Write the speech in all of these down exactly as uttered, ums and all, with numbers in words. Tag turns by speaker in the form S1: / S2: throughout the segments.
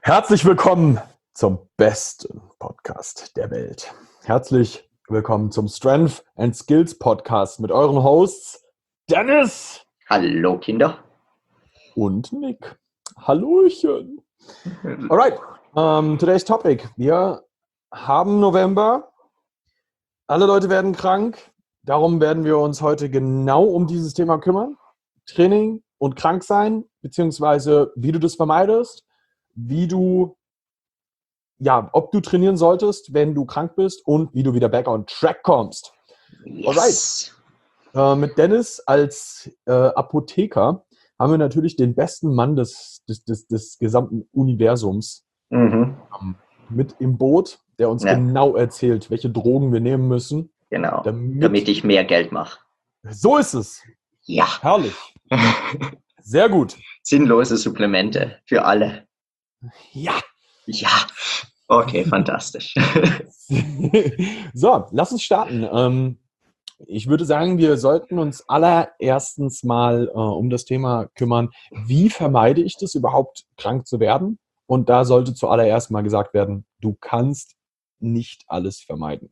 S1: Herzlich willkommen zum besten Podcast der Welt. Herzlich willkommen zum Strength and Skills Podcast mit euren Hosts Dennis.
S2: Hallo Kinder.
S1: Und Nick. Hallöchen. Alright, um, today's topic. Wir haben November. Alle Leute werden krank. Darum werden wir uns heute genau um dieses Thema kümmern. Training und krank sein, beziehungsweise wie du das vermeidest. Wie du, ja, ob du trainieren solltest, wenn du krank bist und wie du wieder back on track kommst.
S2: Yes.
S1: Alright. Äh, mit Dennis als äh, Apotheker haben wir natürlich den besten Mann des, des, des, des gesamten Universums
S2: Mhm.
S1: ähm, mit im Boot, der uns
S2: Ja.
S1: genau erzählt, welche Drogen wir nehmen müssen.
S2: Genau,
S1: Damit,
S2: damit ich mehr Geld mache.
S1: So ist es.
S2: Ja.
S1: Herrlich. Sehr gut.
S2: Sinnlose Supplemente für alle.
S1: Ja.
S2: Ja. Okay, fantastisch.
S1: So, lass uns starten. Ähm, ich würde sagen, wir sollten uns allererstens mal äh, um das Thema kümmern, wie vermeide ich das überhaupt, krank zu werden? Und da sollte zuallererst mal gesagt werden, du kannst nicht alles vermeiden.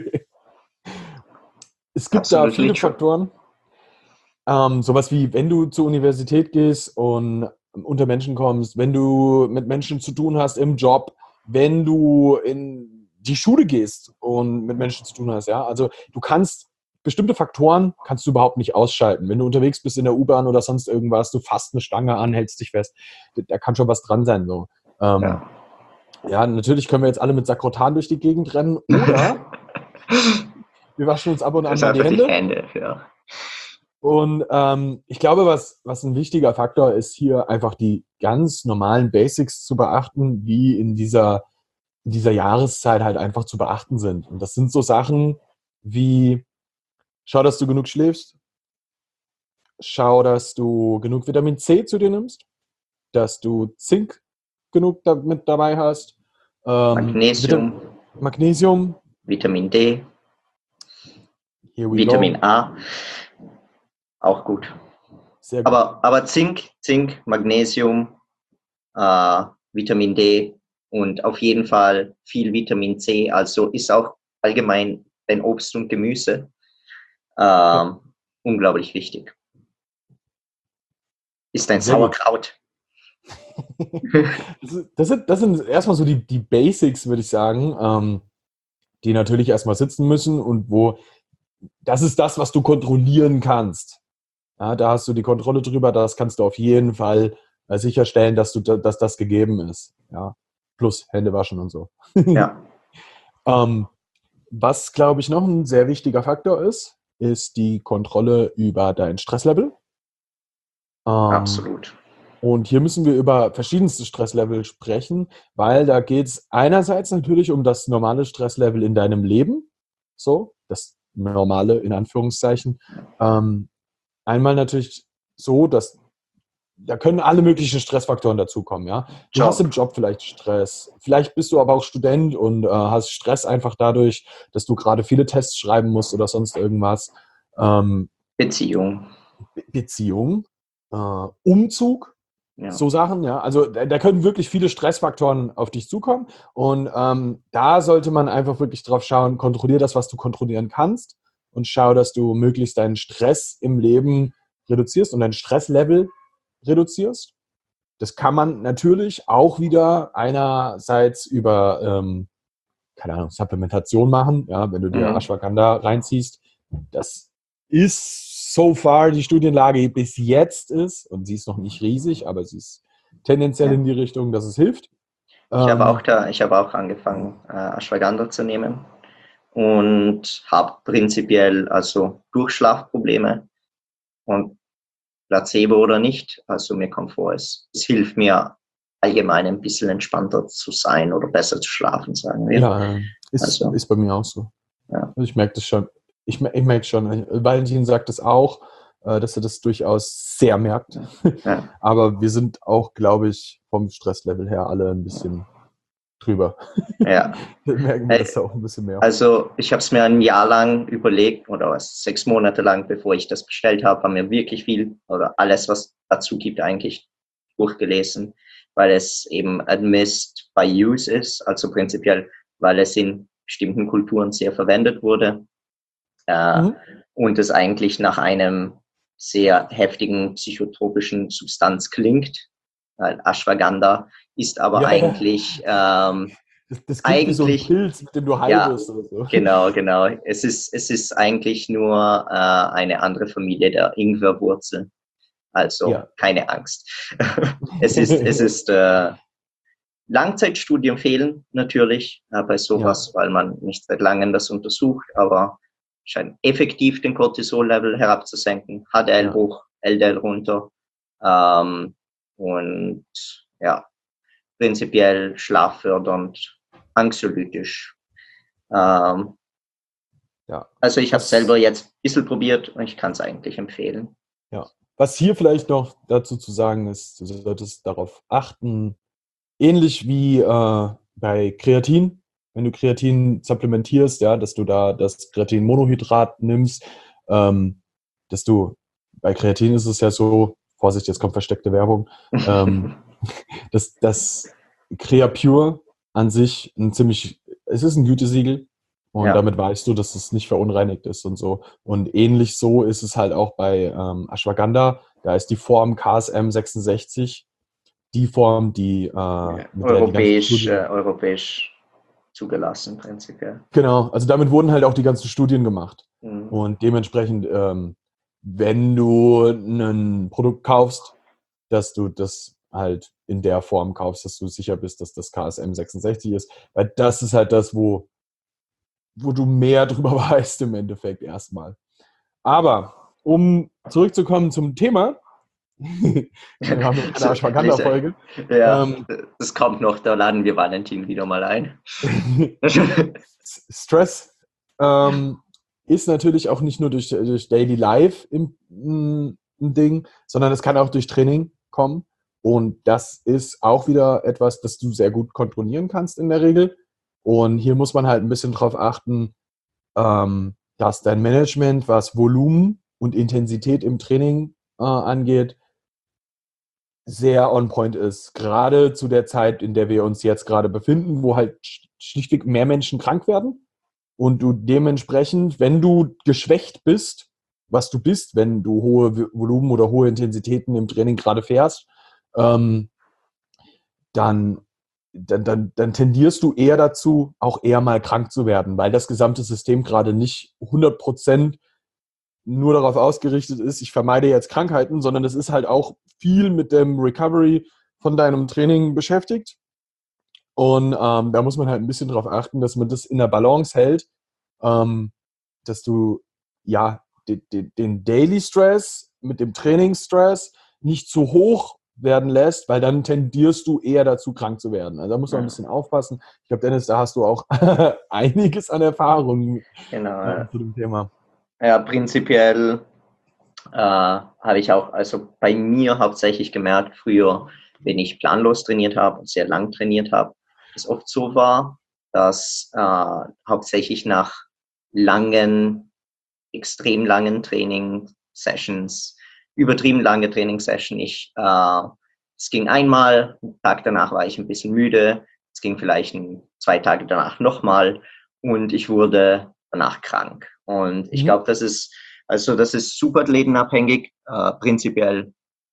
S1: Es gibt
S2: Absolut
S1: da viele
S2: nicht.
S1: Faktoren. Ähm, sowas wie, wenn du zur Universität gehst und unter Menschen kommst, wenn du mit Menschen zu tun hast im Job, wenn du in die Schule gehst und mit Menschen zu tun hast, ja. Also du kannst bestimmte Faktoren kannst du überhaupt nicht ausschalten. Wenn du unterwegs bist in der U-Bahn oder sonst irgendwas, du fasst eine Stange an, hältst dich fest, da kann schon was dran sein. So. Ähm,
S2: Ja.
S1: ja, natürlich können wir jetzt alle mit Sakrotan durch die Gegend rennen oder wir waschen uns ab und an
S2: Das ist
S1: mal die
S2: einfach
S1: Hände.
S2: die Hände. Ja.
S1: Und ähm, ich glaube, was, was ein wichtiger Faktor ist, hier einfach die ganz normalen Basics zu beachten, die in dieser, in dieser Jahreszeit halt einfach zu beachten sind. Und das sind so Sachen wie, schau, dass du genug schläfst, schau, dass du genug Vitamin C zu dir nimmst, dass du Zink genug da, mit dabei hast, ähm,
S2: Magnesium,
S1: Vita- Magnesium,
S2: Vitamin D,
S1: here we
S2: Vitamin
S1: go.
S2: A, auch gut.
S1: Sehr gut.
S2: Aber, aber Zink, Zink, Magnesium, äh, Vitamin D und auf jeden Fall viel Vitamin C. Also ist auch allgemein dein Obst und Gemüse äh,
S1: Ja.
S2: unglaublich wichtig. Ist ein
S1: Sehr gut.
S2: Sauerkraut.
S1: Das, ist, das, sind, das sind erstmal so die, die Basics, würde ich sagen, ähm, die natürlich erstmal sitzen müssen und wo, das ist das, was du kontrollieren kannst. Ja, da hast du die Kontrolle drüber, das kannst du auf jeden Fall äh, sicherstellen, dass, du, dass das gegeben ist. Ja. Plus Hände waschen und so.
S2: Ja.
S1: ähm, was, glaube ich, noch ein sehr wichtiger Faktor ist, ist die Kontrolle über dein Stresslevel. Ähm,
S2: Absolut.
S1: Und hier müssen wir über verschiedenste Stresslevel sprechen, weil da geht es einerseits natürlich um das normale Stresslevel in deinem Leben, so, das normale in Anführungszeichen. Ähm, einmal natürlich so, dass da können alle möglichen Stressfaktoren dazukommen, ja. Du
S2: Job.
S1: hast im Job vielleicht Stress, vielleicht bist du aber auch Student und äh, hast Stress einfach dadurch, dass du gerade viele Tests schreiben musst oder sonst irgendwas. Ähm,
S2: Beziehung.
S1: Be- Beziehung, äh, Umzug.
S2: Ja.
S1: So Sachen, ja. Also da, da können wirklich viele Stressfaktoren auf dich zukommen. Und ähm, da sollte man einfach wirklich drauf schauen, kontrollier das, was du kontrollieren kannst und schau, dass du möglichst deinen Stress im Leben reduzierst und dein Stresslevel reduzierst. Das kann man natürlich auch wieder einerseits über, ähm, keine Ahnung, Supplementation machen, ja, wenn du dir
S2: Mhm.
S1: Ashwagandha reinziehst. Das ist so far die Studienlage bis jetzt ist, und sie ist noch nicht riesig, aber sie ist tendenziell
S2: Ja.
S1: in die Richtung, dass es hilft.
S2: Ich
S1: Ähm,
S2: habe auch da, ich habe auch angefangen, äh, Ashwagandha zu nehmen und habe prinzipiell also Durchschlafprobleme und Placebo oder nicht. Also mir kommt vor, es, es hilft mir allgemein ein bisschen entspannter zu sein oder besser zu schlafen, sagen wir.
S1: ja, ist,
S2: Also,
S1: ist bei mir auch so.
S2: ja.
S1: Ich merke das schon. Ich, ich merke schon. Valentin sagt es auch, äh, dass er das durchaus sehr merkt.
S2: Ja.
S1: Aber wir sind auch, glaube ich, vom Stresslevel her alle ein bisschen drüber.
S2: Ja.
S1: Wir merken
S2: Hey,
S1: das auch ein bisschen mehr.
S2: Also ich habe es mir ein Jahr lang überlegt oder was, sechs Monate lang, bevor ich das bestellt habe, haben mir wirklich viel oder alles, was dazu gibt, eigentlich durchgelesen. weil es eben administered by use ist, also prinzipiell, weil es in bestimmten Kulturen sehr verwendet wurde äh, mhm. und es eigentlich nach einem sehr heftigen psychotropischen Substanz klingt. Weil Ashwagandha ist aber ja, eigentlich ähm,
S1: das, das klingt
S2: eigentlich,
S1: wie so ein Pilz, mit dem du high
S2: ja,
S1: bist oder so.
S2: Genau, genau. Es ist, es ist eigentlich nur äh, eine andere Familie der Ingwerwurzel. Also ja. Keine Angst. es ist, es ist äh, Langzeitstudien fehlen natürlich äh, bei sowas, ja. weil man nicht seit langem das untersucht, aber scheint effektiv den Cortisol-Level herabzusenken, H D L ja. hoch, L D L runter ähm, und ja, prinzipiell schlaffördernd, anxiolytisch. Ähm, ja. Also ich habe es selber jetzt ein bisschen probiert und ich kann es eigentlich empfehlen.
S1: Ja. Was hier vielleicht noch dazu zu sagen ist, du solltest darauf achten, ähnlich wie äh, bei Kreatin, wenn du Kreatin supplementierst, ja, dass du da das Kreatinmonohydrat nimmst, ähm, dass du, bei Kreatin ist es ja so, Vorsicht, jetzt kommt versteckte Werbung, ähm, dass das Creapure an sich ein ziemlich, es ist ein Gütesiegel und ja. damit weißt du, dass es nicht verunreinigt ist und so. Und ähnlich so ist es halt auch bei ähm, Ashwagandha, da ist die Form K S M sechsundsechzig die Form, die äh,
S2: ja, mit europäisch, der die äh, europäisch zugelassen, prinzipiell.
S1: Genau, also damit wurden halt auch die ganzen Studien gemacht. Mhm. Und dementsprechend, ähm, wenn du ein Produkt kaufst, dass du das halt in der Form kaufst, dass du sicher bist, dass das K S M sechsundsechzig ist, weil das ist halt das, wo, wo du mehr drüber weißt im Endeffekt erstmal. Aber um zurückzukommen zum Thema, wir haben noch eine Ashwagandha-Folge.
S2: Ja, ähm, das kommt noch, da laden wir Valentin wieder mal ein.
S1: Stress ähm, ist natürlich auch nicht nur durch, durch Daily Life im, ein Ding, sondern es kann auch durch Training kommen. Und das ist auch wieder etwas, das du sehr gut kontrollieren kannst in der Regel. Und hier muss man halt ein bisschen drauf achten, ähm, dass dein Management, was Volumen und Intensität im Training äh, angeht, sehr on point ist. Gerade zu der Zeit, in der wir uns jetzt gerade befinden, wo halt schlichtweg mehr Menschen krank werden und du dementsprechend, wenn du geschwächt bist, was du bist, wenn du hohe Volumen oder hohe Intensitäten im Training gerade fährst, ähm, dann, dann, dann, dann tendierst du eher dazu, auch eher mal krank zu werden, weil das gesamte System gerade nicht hundert Prozent nur darauf ausgerichtet ist, ich vermeide jetzt Krankheiten, sondern es ist halt auch viel mit dem Recovery von deinem Training beschäftigt. Und ähm, da muss man halt ein bisschen darauf achten, dass man das in der Balance hält, ähm, dass du ja den, den, den Daily Stress mit dem Trainingsstress nicht zu hoch werden lässt, weil dann tendierst du eher dazu, krank zu werden. Also da muss man ein bisschen aufpassen. Ich glaube, Dennis, da hast du auch einiges an Erfahrung
S2: genau,
S1: äh, zu dem Thema.
S2: Ja, prinzipiell äh, habe ich auch, also bei mir hauptsächlich gemerkt, früher, wenn ich planlos trainiert habe und sehr lang trainiert habe, es oft so war, dass äh, hauptsächlich nach langen, extrem langen Training-Sessions, übertrieben lange Training-Session, ich, äh, es ging einmal, einen Tag danach war ich ein bisschen müde, es ging vielleicht ein, zwei Tage danach nochmal und ich wurde danach krank. Und ich mhm. glaube, das ist, also das ist superathletenabhängig, äh, prinzipiell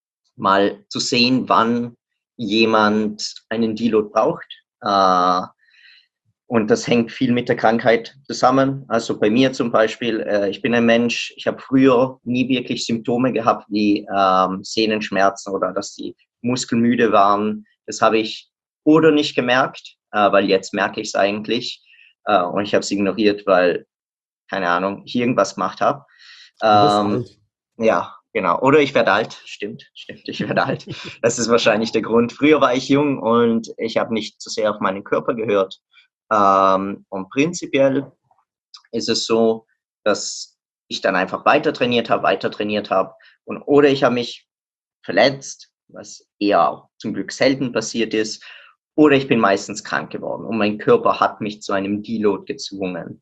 S2: mal zu sehen, wann jemand einen Deload braucht. Äh, und das hängt viel mit der Krankheit zusammen. Also bei mir zum Beispiel, äh, ich bin ein Mensch, ich habe früher nie wirklich Symptome gehabt wie ähm, Sehnenschmerzen oder dass die Muskeln müde waren. Das habe ich oder nicht gemerkt, äh, weil jetzt merke ich es eigentlich. Äh, und ich habe es ignoriert, weil keine Ahnung, ich irgendwas gemacht habe. Ähm, ja, genau. Oder ich werde alt. Stimmt, stimmt, ich werde alt. Das ist wahrscheinlich der Grund. Früher war ich jung und ich habe nicht zu sehr auf meinen Körper gehört. Ähm, und prinzipiell ist es so, dass ich dann einfach weiter trainiert habe, weiter trainiert habe. Und oder ich habe mich verletzt, was eher zum Glück selten passiert ist. Oder ich bin meistens krank geworden und mein Körper hat mich zu einem Deload gezwungen.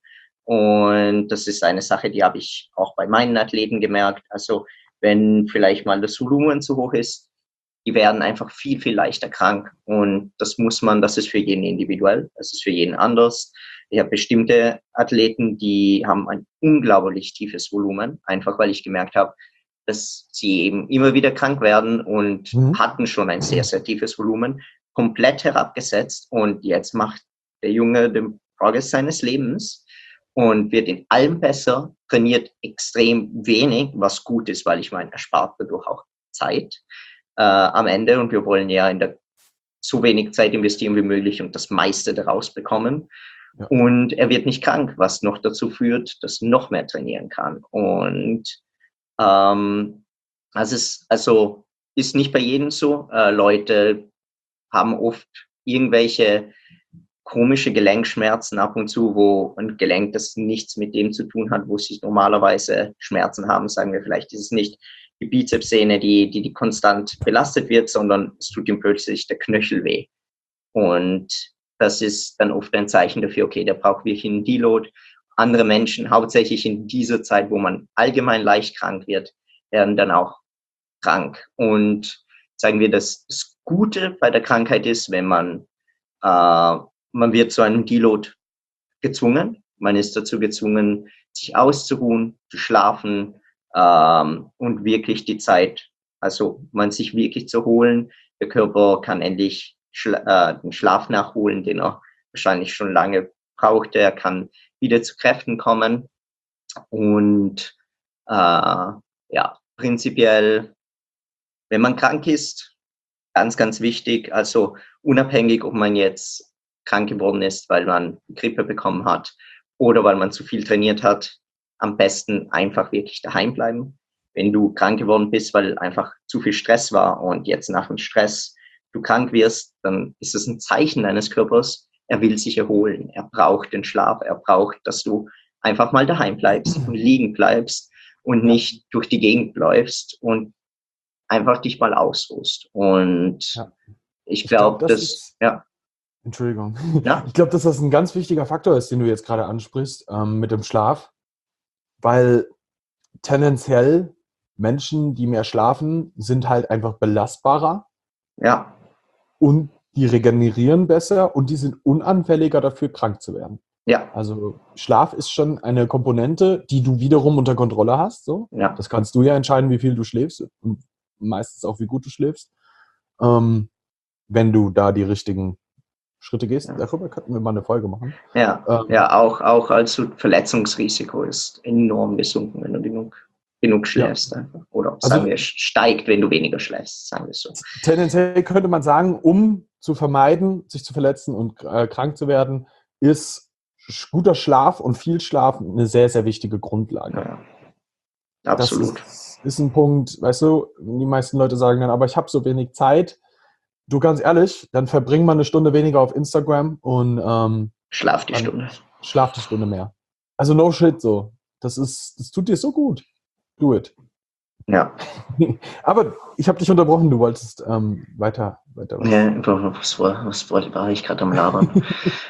S2: Und das ist eine Sache, die habe ich auch bei meinen Athleten gemerkt. Also wenn vielleicht mal das Volumen zu hoch ist, die werden einfach viel, viel leichter krank. Und das muss man, das ist für jeden individuell, das ist für jeden anders. Ich habe bestimmte Athleten, die haben ein unglaublich tiefes Volumen, einfach weil ich gemerkt habe, dass sie eben immer wieder krank werden und mhm. hatten schon ein sehr, sehr tiefes Volumen, komplett herabgesetzt. Und jetzt macht der Junge den Progress seines Lebens und wird in allem besser, trainiert extrem wenig, was gut ist, weil ich meine, er spart dadurch auch Zeit äh, am Ende. Und wir wollen ja in der so wenig Zeit investieren wie möglich und das meiste daraus bekommen. Ja. Und er wird nicht krank, was noch dazu führt, dass er noch mehr trainieren kann. Und ähm, also, es, also ist nicht bei jedem so. Äh, Leute haben oft irgendwelche komische Gelenkschmerzen ab und zu, wo ein Gelenk, das nichts mit dem zu tun hat, wo sie normalerweise Schmerzen haben, sagen wir vielleicht, ist es nicht die Bizepssehne, die, die, die konstant belastet wird, sondern es tut ihm plötzlich der Knöchel weh. Und das ist dann oft ein Zeichen dafür, okay, der braucht wirklich einen Deload. Andere Menschen, hauptsächlich in dieser Zeit, wo man allgemein leicht krank wird, werden dann auch krank. Und sagen wir, dass das Gute bei der Krankheit ist, wenn man, äh, man wird zu einem Deload gezwungen. Man ist dazu gezwungen, sich auszuruhen, zu schlafen ähm, und wirklich die Zeit, also man sich wirklich zu holen. Der Körper kann endlich schla- äh, den Schlaf nachholen, den er wahrscheinlich schon lange brauchte. Er kann wieder zu Kräften kommen. Und äh, ja, prinzipiell, wenn man krank ist, ganz, ganz wichtig, also unabhängig, ob man jetzt krank geworden ist, weil man Grippe bekommen hat oder weil man zu viel trainiert hat, am besten einfach wirklich daheim bleiben. Wenn du krank geworden bist, weil einfach zu viel Stress war und jetzt nach dem Stress du krank wirst, dann ist es ein Zeichen deines Körpers, er will sich erholen, er braucht den Schlaf, er braucht, dass du einfach mal daheim bleibst und liegen bleibst und nicht durch die Gegend läufst und einfach dich mal ausruhst. Und ja. ich, ich glaube, glaub, das, das ist, ja.
S1: Entschuldigung. Ja? Ich glaube, dass das ein ganz wichtiger Faktor ist, den du jetzt gerade ansprichst, ähm, mit dem Schlaf, weil tendenziell Menschen, die mehr schlafen, sind halt einfach belastbarer.
S2: Ja.
S1: Und die regenerieren besser und die sind unanfälliger dafür, krank zu werden.
S2: Ja.
S1: Also Schlaf ist schon eine Komponente, die du wiederum unter Kontrolle hast. So.
S2: Ja.
S1: Das kannst du ja entscheiden, wie viel du schläfst und meistens auch, wie gut du schläfst. Ähm, wenn du da die richtigen Schritte gehst. Ja. Darüber könnten wir mal eine Folge machen.
S2: Ja, ähm, ja auch, auch also Verletzungsrisiko ist enorm gesunken, wenn du genug, genug schläfst. Ja. Einfach. Oder sagen also, wir, steigt, wenn du weniger schläfst, sagen wir so.
S1: Tendenziell könnte man sagen, um zu vermeiden, sich zu verletzen und äh, krank zu werden, ist guter Schlaf und viel Schlaf eine sehr, sehr wichtige Grundlage.
S2: Ja. Absolut.
S1: Das ist, ist ein Punkt, weißt du, die meisten Leute sagen dann, aber ich habe so wenig Zeit. Du, ganz ehrlich, dann verbring mal eine Stunde weniger auf Instagram und ähm,
S2: schlaf die Stunde.
S1: Schlaf die Stunde mehr. Also no shit so. Das ist, das tut dir so gut. Do it.
S2: Ja.
S1: Aber ich habe dich unterbrochen, du wolltest ähm, weiter, weiter
S2: was. Ja, was, war, was war ich gerade am Labern?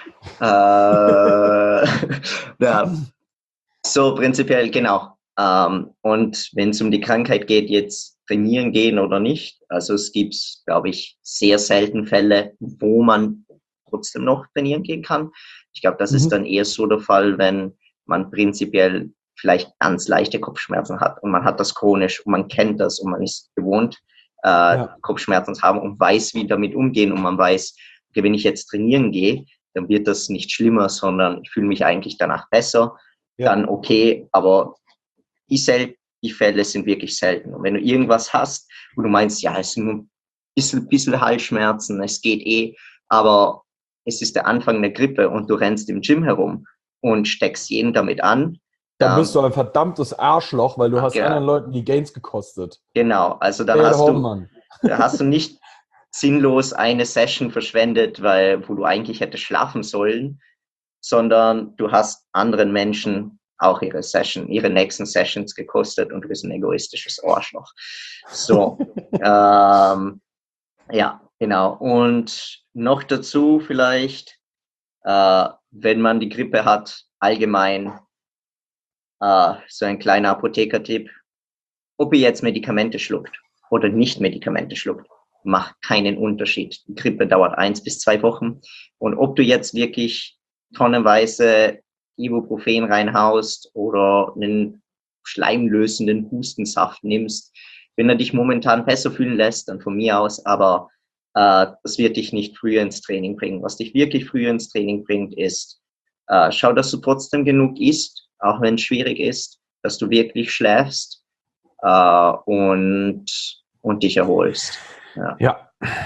S2: äh, ja. So prinzipiell, genau. Ähm, und wenn es um die Krankheit geht, jetzt trainieren gehen oder nicht. Also es gibt, glaube ich, sehr selten Fälle, wo man trotzdem noch trainieren gehen kann. Ich glaube, das mhm. ist dann eher so der Fall, wenn man prinzipiell vielleicht ganz leichte Kopfschmerzen hat und man hat das chronisch und man kennt das und man ist gewohnt, äh, ja. Kopfschmerzen zu haben und weiß, wie damit umgehen und man weiß, okay, wenn ich jetzt trainieren gehe, dann wird das nicht schlimmer, sondern ich fühle mich eigentlich danach besser. Ja. Dann okay, aber die, sel- die Fälle sind wirklich selten. Und wenn du irgendwas hast, wo du meinst, ja, es sind nur ein bisschen, bisschen Halsschmerzen, es geht eh, aber es ist der Anfang der Grippe und du rennst im Gym herum und steckst jeden damit an.
S1: Dann bist du ein verdammtes Arschloch, weil du
S2: Ach,
S1: hast
S2: ja.
S1: anderen Leuten die Gains gekostet.
S2: Genau, also dann
S1: hey,
S2: hast,
S1: du,
S2: da hast du nicht sinnlos eine Session verschwendet, weil, wo du eigentlich hättest schlafen sollen, sondern du hast anderen Menschen auch ihre Session, ihre nächsten Sessions gekostet und du bist ein egoistisches Arschloch. So, ähm, ja, genau. Und noch dazu vielleicht, äh, wenn man die Grippe hat, allgemein äh, so ein kleiner Apothekertipp, ob ihr jetzt Medikamente schluckt oder nicht Medikamente schluckt. macht keinen Unterschied. Die Grippe dauert eins bis zwei Wochen. Und ob du jetzt wirklich tonnenweise Ibuprofen reinhaust oder einen schleimlösenden Hustensaft nimmst, wenn er dich momentan besser fühlen lässt, dann von mir aus, aber äh, das wird dich nicht früher ins Training bringen. Was dich wirklich früher ins Training bringt, ist, äh, schau, dass du trotzdem genug isst, auch wenn es schwierig ist, dass du wirklich schläfst äh, und, und dich erholst. Ja.
S1: Ja.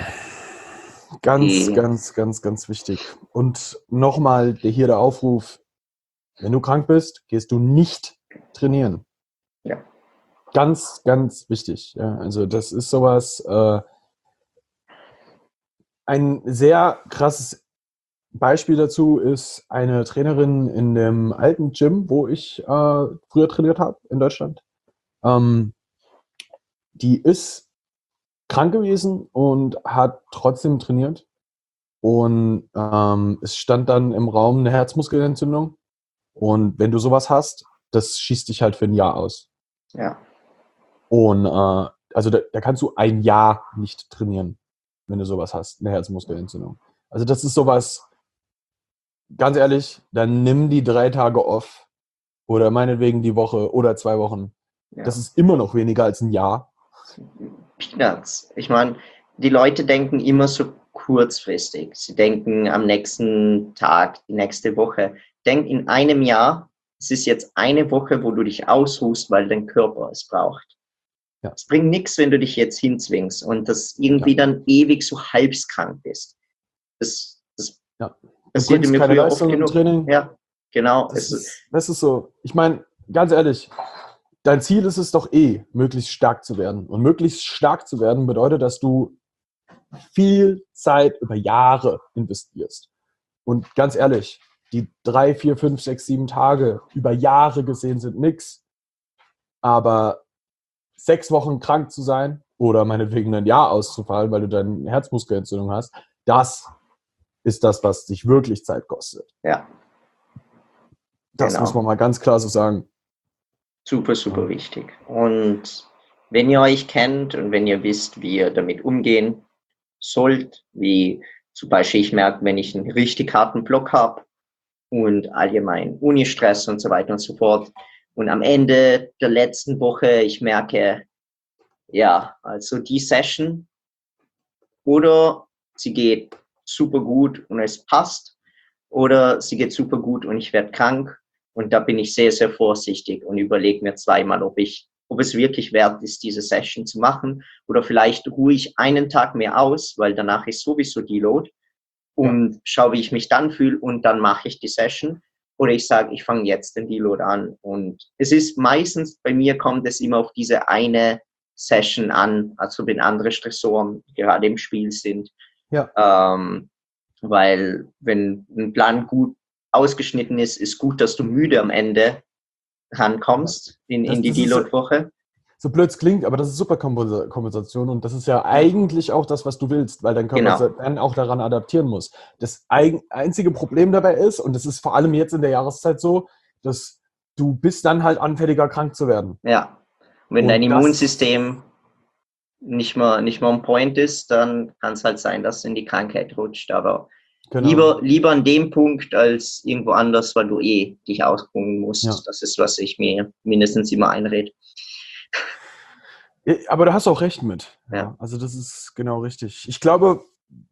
S1: Ganz,
S2: Die,
S1: ganz, ganz, ganz wichtig. Und nochmal hier der Aufruf, wenn du krank bist, gehst du nicht trainieren.
S2: ja.
S1: Ganz, ganz wichtig. Ja, also das ist sowas, äh, ein sehr krasses Beispiel dazu ist eine Trainerin in dem alten Gym, wo ich äh, früher trainiert habe in Deutschland. Ähm, die ist krank gewesen und hat trotzdem trainiert. Und ähm, es stand dann im Raum eine Herzmuskelentzündung. Und wenn du sowas hast, das schießt dich halt für ein Jahr aus.
S2: Ja.
S1: Und äh, also da, da kannst du ein Jahr nicht trainieren, wenn du sowas hast, eine Herzmuskelentzündung. Also das ist sowas, ganz ehrlich, dann nimm die drei Tage off oder meinetwegen die Woche oder zwei Wochen.
S2: Ja.
S1: Das ist immer noch weniger als ein Jahr.
S2: Peanuts. Ich meine, die Leute denken immer so kurzfristig. Sie denken am nächsten Tag, die nächste Woche. Denk in einem Jahr, es ist jetzt eine Woche, wo du dich ausruhst, weil dein Körper es braucht.
S1: Ja.
S2: Es bringt nichts, wenn du dich jetzt hinzwingst und das irgendwie
S1: Ja.
S2: dann ewig so halbskrank bist. Das, das
S1: Ja.
S2: passierte mir
S1: keine
S2: früher oft
S1: Leistung im
S2: genug.
S1: Training.
S2: Ja, genau.
S1: Das
S2: Es,
S1: ist, das ist so. Ich meine, ganz ehrlich, dein Ziel ist es doch eh, möglichst stark zu werden. Und möglichst stark zu werden bedeutet, dass du viel Zeit über Jahre investierst. Und ganz ehrlich, die drei, vier, fünf, sechs, sieben Tage über Jahre gesehen sind nix. Aber sechs Wochen krank zu sein oder meinetwegen ein Jahr auszufallen, weil du deine Herzmuskelentzündung hast, das ist das, was dich wirklich Zeit kostet.
S2: ja.
S1: Das
S2: Genau.
S1: muss man mal ganz klar so sagen.
S2: Super, super wichtig. Und wenn ihr euch kennt und wenn ihr wisst, wie ihr damit umgehen sollt, wie zum Beispiel ich merke, wenn ich einen richtig harten Block habe und allgemein Uni-Stress und so weiter und so fort und am Ende der letzten Woche ich merke, ja, also die Session oder sie geht super gut und es passt oder sie geht super gut und ich werde krank. Und da bin ich sehr, sehr vorsichtig und überlege mir zweimal, ob ich, ob es wirklich wert ist, diese Session zu machen. Oder vielleicht ruhe ich einen Tag mehr aus, weil danach ist sowieso Deload und ja. schaue, wie ich mich dann fühle und dann mache ich die Session. Oder ich sage, ich fange jetzt den Deload an. Und es ist meistens, bei mir kommt es immer auf diese eine Session an, also wenn andere Stressoren gerade im Spiel sind.
S1: Ja.
S2: Ähm, weil wenn ein Plan gut ausgeschnitten ist, ist gut, dass du müde am Ende rankommst in, in die Deload-Woche.
S1: So blöd es klingt, aber das ist super Kompensation und das ist ja eigentlich auch das, was du willst, weil dein Körper
S2: Genau.
S1: dann auch daran adaptieren muss. Das einzige Problem dabei ist, und das ist vor allem jetzt in der Jahreszeit so, dass du bist dann halt anfälliger, krank zu werden.
S2: Ja, und wenn
S1: und
S2: dein Immunsystem nicht mehr, nicht mehr on point ist, dann kann es halt sein, dass es in die Krankheit rutscht, aber Genau. Lieber, lieber an dem Punkt als irgendwo anders, weil du eh dich ausruhen musst. Ja. Das ist, was ich mir mindestens immer einrede.
S1: Aber da hast du auch recht mit. Ja. Ja, also das ist genau richtig. Ich glaube,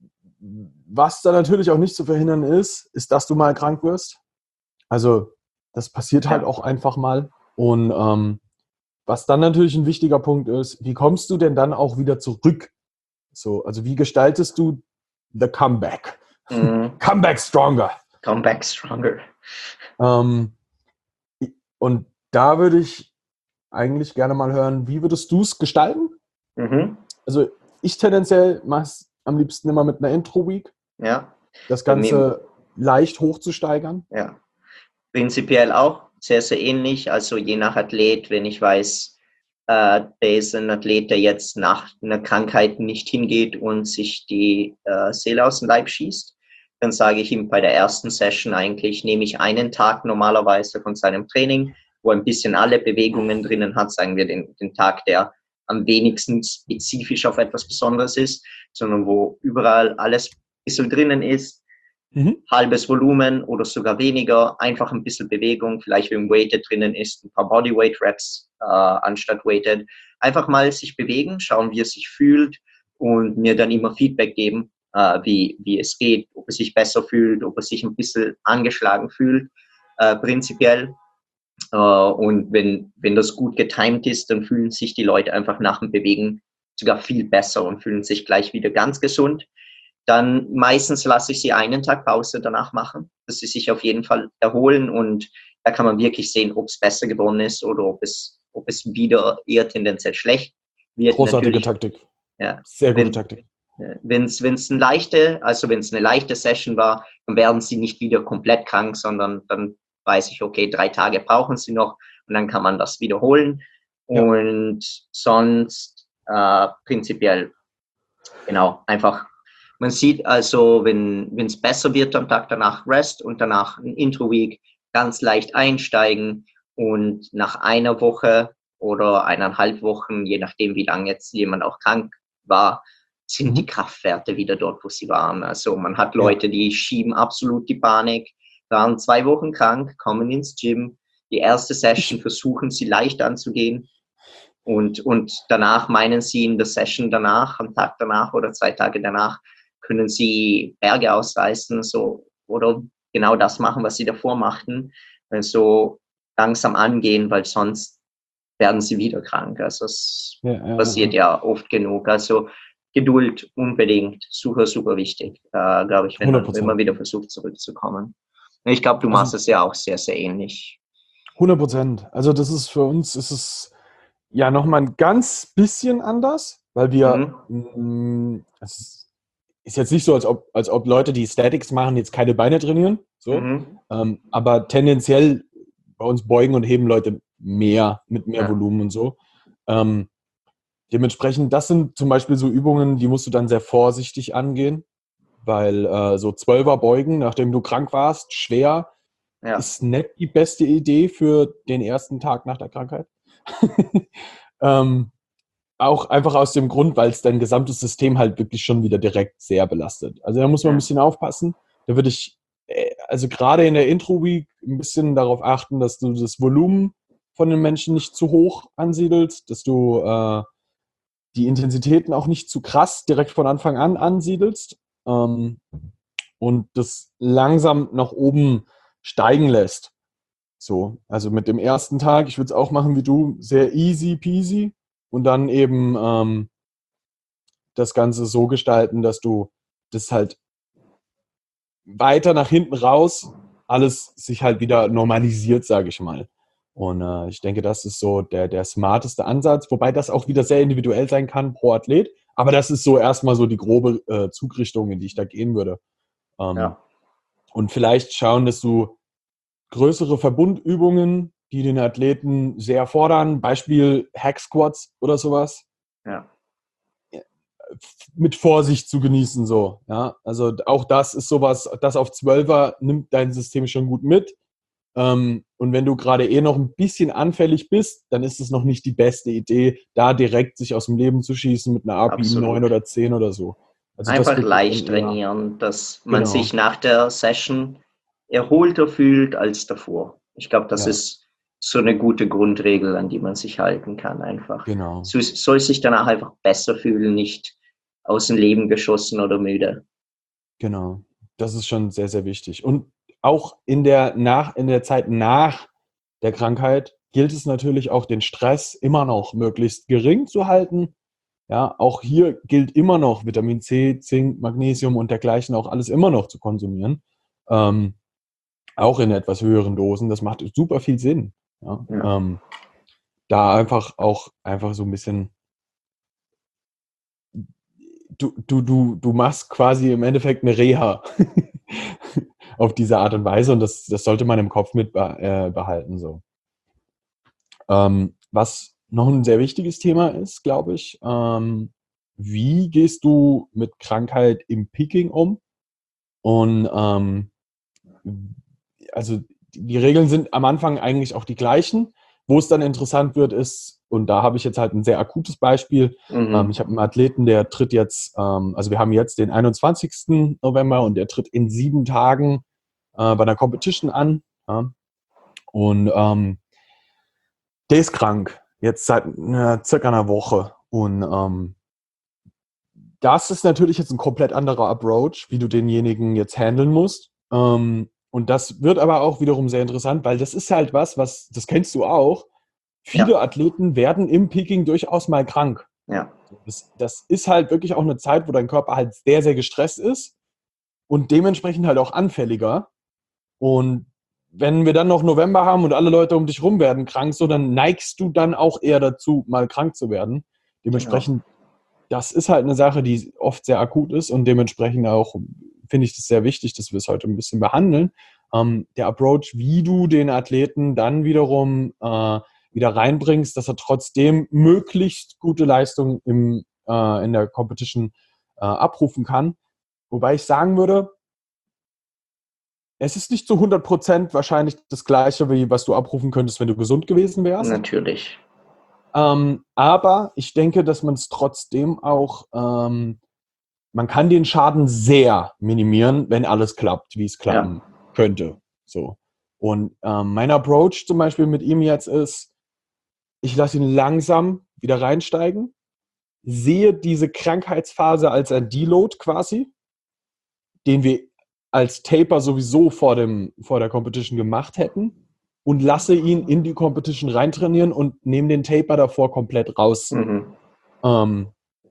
S1: was da natürlich auch nicht zu verhindern ist, ist, dass du mal krank wirst. Also das passiert halt ja. auch einfach mal. Und ähm, was dann natürlich ein wichtiger Punkt ist, wie kommst du denn dann auch wieder zurück? So, also wie gestaltest du the comeback? Mhm. Come back stronger.
S2: Come back stronger.
S1: Ähm, und da würde ich eigentlich gerne mal hören, wie würdest du es gestalten? Mhm. Also ich tendenziell mache es am liebsten immer mit einer Intro-Week.
S2: Ja.
S1: Das Ganze leicht hochzusteigern.
S2: Ja. Prinzipiell auch sehr, sehr ähnlich. Also je nach Athlet, wenn ich weiß, äh, der ist ein Athlet, der jetzt nach einer Krankheit nicht hingeht und sich die äh, Seele aus dem Leib schießt, dann sage ich ihm bei der ersten Session eigentlich, nehme ich einen Tag normalerweise von seinem Training, wo ein bisschen alle Bewegungen drinnen hat, sagen wir den, den Tag der am wenigsten spezifisch auf etwas Besonderes ist, sondern wo überall alles ein bisschen drinnen ist. Mhm. Halbes Volumen oder sogar weniger, einfach ein bisschen Bewegung, vielleicht wenn Weighted drinnen ist, ein paar Bodyweight Reps äh, anstatt Weighted. Einfach mal sich bewegen, schauen, wie es sich fühlt und mir dann immer Feedback geben, äh, wie, wie es geht, ob es sich besser fühlt, ob es sich ein bisschen angeschlagen fühlt, äh, prinzipiell. Äh, und wenn, wenn das gut getimed ist, dann fühlen sich die Leute einfach nach dem Bewegen sogar viel besser und fühlen sich gleich wieder ganz gesund. Dann meistens lasse ich sie einen Tag Pause danach machen, dass sie sich auf jeden Fall erholen und da kann man wirklich sehen, ob es besser geworden ist oder ob es, ob es wieder eher tendenziell schlecht wird.
S1: Großartige Taktik.
S2: Ja,
S1: sehr gute
S2: wenn,
S1: Taktik.
S2: Wenn es wenn es eine leichte, also wenn es eine leichte Session war, dann werden sie nicht wieder komplett krank, sondern dann weiß ich, okay, drei Tage brauchen sie noch und dann kann man das wiederholen. Ja. Und sonst äh, prinzipiell, genau, einfach. Man sieht also, wenn es besser wird am Tag danach Rest und danach ein Intro-Week, ganz leicht einsteigen und nach einer Woche oder eineinhalb Wochen, je nachdem wie lange jetzt jemand auch krank war, sind mhm. die Kraftwerte wieder dort, wo sie waren. Also man hat Leute, die schieben absolut die Panik, waren zwei Wochen krank, kommen ins Gym, die erste Session versuchen sie leicht anzugehen. Und, und danach meinen sie in der Session danach, am Tag danach oder zwei Tage danach, können sie Berge ausreißen so, oder genau das machen, was sie davor machten. Also langsam angehen, weil sonst werden sie wieder krank. Also es ja, ja, passiert ja. ja oft genug. Also Geduld unbedingt, super, super wichtig, äh, glaube ich, wenn man immer wieder versucht zurückzukommen. Ich glaube, du machst es also, ja auch sehr, sehr ähnlich.
S1: hundert Prozent. Also das ist für uns, ist es ja nochmal ein ganz bisschen anders, weil wir, mhm. es ist jetzt nicht so, als ob, als ob Leute, die Statics machen, jetzt keine Beine trainieren, so, mhm. ähm, aber tendenziell bei uns beugen und heben Leute mehr, mit mehr ja. Volumen und so. Ähm, dementsprechend, das sind zum Beispiel so Übungen, die musst du dann sehr vorsichtig angehen, weil äh, so Zwölfer beugen, nachdem du krank warst, schwer, ja. ist nicht die beste Idee für den ersten Tag nach der Krankheit. ähm, auch einfach aus dem Grund, weil es dein gesamtes System halt wirklich schon wieder direkt sehr belastet. Also da muss man ja. ein bisschen aufpassen. Da würde ich, also gerade in der Intro-Week ein bisschen darauf achten, dass du das Volumen von den Menschen nicht zu hoch ansiedelst, dass du äh, die Intensitäten auch nicht zu krass direkt von Anfang an ansiedelst ähm, und das langsam nach oben steigen lässt. So, also mit dem ersten Tag, ich würde es auch machen wie du, sehr easy peasy und dann eben ähm, das Ganze so gestalten, dass du das halt weiter nach hinten raus alles sich halt wieder normalisiert, sage ich mal. Und äh, ich denke, das ist so der, der smarteste Ansatz, wobei das auch wieder sehr individuell sein kann pro Athlet. Aber das ist so erstmal so die grobe äh, Zugrichtung, in die ich da gehen würde. Ähm, ja. Und vielleicht schauen, dass du größere Verbundübungen, die den Athleten sehr fordern, Beispiel Hack Squats oder sowas,
S2: ja.
S1: mit Vorsicht zu genießen. So. Ja? Also auch das ist sowas, das auf Zwölfer nimmt dein System schon gut mit. Ähm, und wenn du gerade eh noch ein bisschen anfällig bist, dann ist es noch nicht die beste Idee, da direkt sich aus dem Leben zu schießen mit einer A P I neun oder zehn oder so.
S2: Also einfach leicht trainieren, dass man genau. sich nach der Session erholter fühlt als davor. Ich glaube, das ja. ist so eine gute Grundregel, an die man sich halten kann einfach.
S1: Genau.
S2: So, soll sich danach einfach besser fühlen, nicht aus dem Leben geschossen oder müde.
S1: Genau. Das ist schon sehr, sehr wichtig. Und auch in der, nach, in der Zeit nach der Krankheit gilt es natürlich auch, den Stress immer noch möglichst gering zu halten. Ja, auch hier gilt immer noch Vitamin C, Zink, Magnesium und dergleichen auch alles immer noch zu konsumieren. Ähm, auch in etwas höheren Dosen. Das macht super viel Sinn. Ja? Ja. Ähm, da einfach auch einfach so ein bisschen du, du, du, du machst quasi im Endeffekt eine Reha auf diese Art und Weise und das, das sollte man im Kopf mit äh, behalten. So. Ähm, was noch ein sehr wichtiges Thema ist, glaube ich, ähm, wie gehst du mit Krankheit im Peaking um? Und ähm, also die Regeln sind am Anfang eigentlich auch die gleichen. Wo es dann interessant wird, ist, und da habe ich jetzt halt ein sehr akutes Beispiel.
S2: Mhm.
S1: Ähm, ich habe einen Athleten, der tritt jetzt, ähm, also wir haben jetzt den einundzwanzigsten November und der tritt in sieben Tagen äh, bei einer Competition an. Ja? Und ähm, der ist krank, jetzt seit äh, circa einer Woche. Und ähm, das ist natürlich jetzt ein komplett anderer Approach, wie du denjenigen jetzt handeln musst. Ähm, und das wird aber auch wiederum sehr interessant, weil das ist halt was, was, das kennst du auch. Viele
S2: Ja,
S1: Athleten werden im Peaking durchaus mal krank.
S2: ja,
S1: Das, das ist halt wirklich auch eine Zeit, wo dein Körper halt sehr, sehr gestresst ist und dementsprechend halt auch anfälliger. Und wenn wir dann noch November haben und alle Leute um dich rum werden krank, so, dann neigst du dann auch eher dazu, mal krank zu werden.
S2: genau.
S1: Dementsprechend, das ist halt eine Sache, die oft sehr akut ist und dementsprechend auch finde ich das sehr wichtig, dass wir es heute ein bisschen behandeln. Ähm, der Approach, wie du den Athleten dann wiederum äh, wieder reinbringst, dass er trotzdem möglichst gute Leistung im, äh, in der Competition äh, abrufen kann. Wobei ich sagen würde, es ist nicht zu hundert Prozent wahrscheinlich das Gleiche, wie was du abrufen könntest, wenn du gesund gewesen wärst.
S2: Natürlich.
S1: Ähm, aber ich denke, dass man es trotzdem auch, ähm, man kann den Schaden sehr minimieren, wenn alles klappt, wie es klappen
S2: Ja,
S1: könnte. So. Und ähm, mein Approach zum Beispiel mit ihm jetzt ist, ich lasse ihn langsam wieder reinsteigen, sehe diese Krankheitsphase als ein Deload quasi, den wir als Taper sowieso vor, dem, vor der Competition gemacht hätten und lasse ihn in die Competition reintrainieren und nehme den Taper davor komplett raus.
S2: mhm.
S1: Ähm,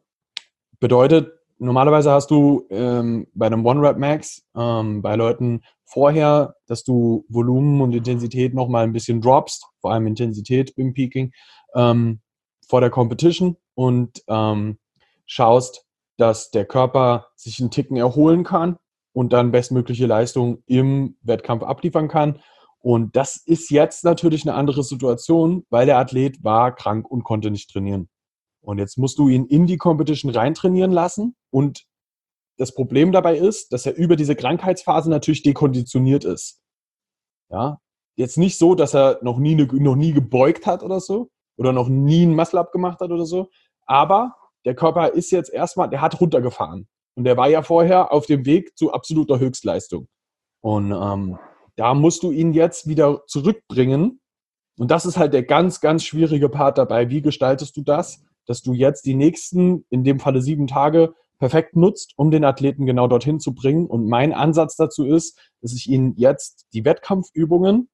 S1: bedeutet, normalerweise hast du ähm, bei einem One-Rep-Max ähm, bei Leuten vorher, dass du Volumen und Intensität nochmal ein bisschen droppst, vor allem Intensität im Peaking, ähm, vor der Competition und ähm, schaust, dass der Körper sich einen Ticken erholen kann und dann bestmögliche Leistung im Wettkampf abliefern kann. Und das ist jetzt natürlich eine andere Situation, weil der Athlet war krank und konnte nicht trainieren. Und jetzt musst du ihn in die Competition reintrainieren lassen. Und das Problem dabei ist, dass er über diese Krankheitsphase natürlich dekonditioniert ist. Ja, jetzt nicht so, dass er noch nie, noch nie gebeugt hat oder so oder noch nie ein Muscle-Up gemacht hat oder so. Aber der Körper ist jetzt erstmal, der hat runtergefahren. Und der war ja vorher auf dem Weg zu absoluter Höchstleistung. Und ähm, da musst du ihn jetzt wieder zurückbringen. Und das ist halt der ganz, ganz schwierige Part dabei. Wie gestaltest du das, dass du jetzt die nächsten, in dem Falle sieben Tage, perfekt nutzt, um den Athleten genau dorthin zu bringen? Und mein Ansatz dazu ist, dass ich ihn jetzt die Wettkampfübungen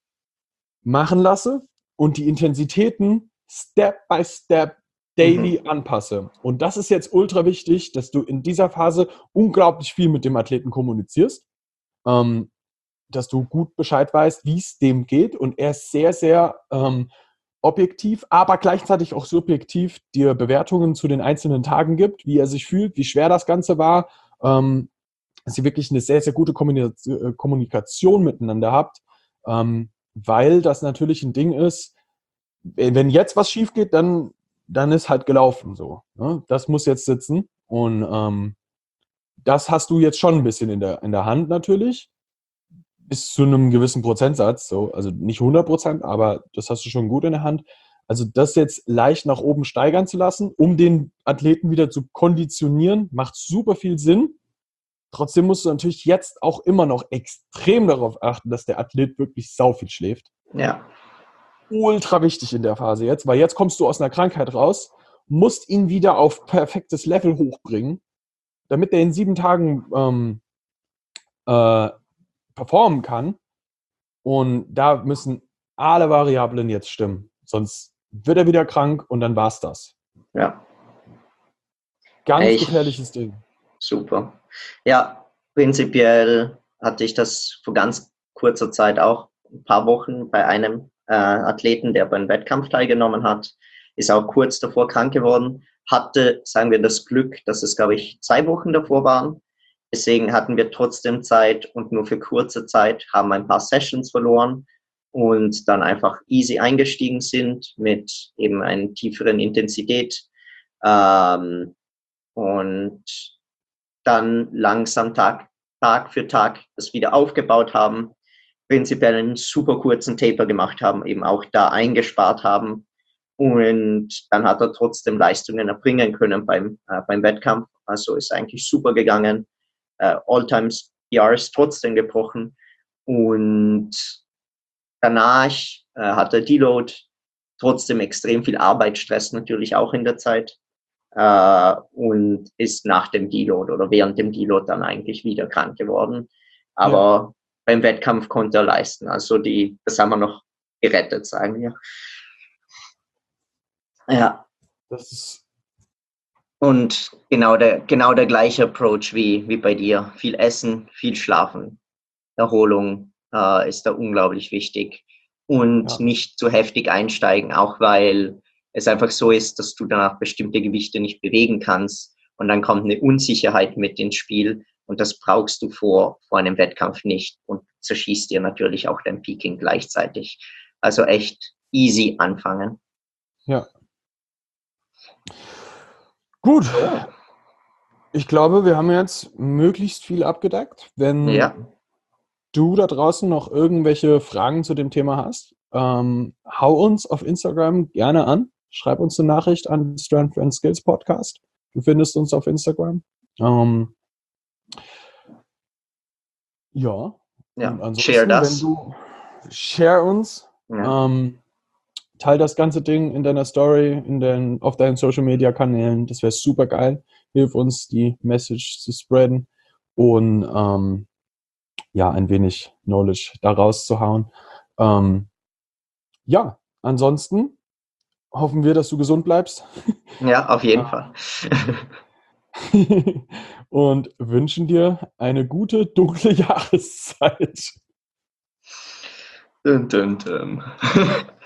S1: machen lasse und die Intensitäten Step by Step daily
S2: Mhm.
S1: anpasse. Und das ist jetzt ultra wichtig, dass du in dieser Phase unglaublich viel mit dem Athleten kommunizierst. Ähm, dass du gut Bescheid weißt, wie es dem geht. Und er ist sehr, sehr ähm, objektiv, aber gleichzeitig auch subjektiv dir Bewertungen zu den einzelnen Tagen gibt, wie er sich fühlt, wie schwer das Ganze war. Ähm, dass ihr wirklich eine sehr, sehr gute Kommunikation miteinander habt, ähm, weil das natürlich ein Ding ist, wenn jetzt was schief geht, dann, dann ist halt gelaufen so. Ne? Das muss jetzt sitzen und ähm, das hast du jetzt schon ein bisschen in der, in der Hand natürlich bis zu einem gewissen Prozentsatz, so, also nicht hundert Prozent, aber das hast du schon gut in der Hand. Also das jetzt leicht nach oben steigern zu lassen, um den Athleten wieder zu konditionieren, macht super viel Sinn. Trotzdem musst du natürlich jetzt auch immer noch extrem darauf achten, dass der Athlet wirklich sau viel schläft.
S2: Ja,
S1: Ultra wichtig in der Phase jetzt, weil jetzt kommst du aus einer Krankheit raus, musst ihn wieder auf perfektes Level hochbringen, damit er in sieben Tagen ähm, äh, performen kann. Und da müssen alle Variablen jetzt stimmen. Sonst wird er wieder krank und dann war's das.
S2: ja.
S1: Ganz
S2: Ich,
S1: gefährliches Ding.
S2: super. Ja, prinzipiell hatte ich das vor ganz kurzer Zeit auch, ein paar Wochen bei einem äh, Athleten, der beim Wettkampf teilgenommen hat, ist auch kurz davor krank geworden, hatte, sagen wir, das Glück, dass es, glaube ich, zwei Wochen davor waren. Deswegen hatten wir trotzdem Zeit und nur für kurze Zeit haben ein paar Sessions verloren und dann einfach easy eingestiegen sind mit eben einer tieferen Intensität. Ähm, und dann langsam Tag, Tag für Tag das wieder aufgebaut haben, prinzipiell einen super kurzen Taper gemacht haben, eben auch da eingespart haben. Und dann hat er trotzdem Leistungen erbringen können beim, äh, beim Wettkampf. Also ist eigentlich super gegangen. Äh, All-Time-P Rs trotzdem gebrochen. Und danach äh, hat der Deload trotzdem extrem viel Arbeitsstress natürlich auch in der Zeit. Äh, und ist nach dem Deload oder während dem Deload dann eigentlich wieder krank geworden. Aber ja, beim Wettkampf konnte er leisten. Also die, das haben wir noch gerettet, sagen wir. Ja.
S1: Das ist
S2: Und genau der, genau der gleiche Approach wie, wie bei dir. Viel Essen, viel Schlafen. Erholung äh, ist da unglaublich wichtig. Und ja, nicht zu heftig einsteigen, auch weil es einfach so ist, dass du danach bestimmte Gewichte nicht bewegen kannst. Und dann kommt eine Unsicherheit mit ins Spiel. Und das brauchst du vor, vor einem Wettkampf nicht. Und zerschießt dir natürlich auch dein Peaking gleichzeitig. Also echt easy anfangen.
S1: Ja. Gut. Ich glaube, wir haben jetzt möglichst viel abgedeckt. Wenn
S2: ja.
S1: du da draußen noch irgendwelche Fragen zu dem Thema hast, ähm, hau uns auf Instagram gerne an. Schreib uns eine Nachricht an Strength and Skills Podcast. Du findest uns auf Instagram. Ähm, ja.
S2: ja.
S1: Und ansonsten,
S2: Share das.
S1: wenn du share uns,
S2: ja.
S1: ähm, teil das ganze Ding in deiner Story, in den, auf deinen Social Media Kanälen. Das wäre super geil. Hilf uns, die Message zu spreaden und ähm, ja, ein wenig Knowledge da rauszuhauen. Ähm, ja, ansonsten hoffen wir, dass du gesund bleibst.
S2: Ja, auf jeden Fall.
S1: Und wünschen dir eine gute, dunkle Jahreszeit.
S2: Dun, dun, dun.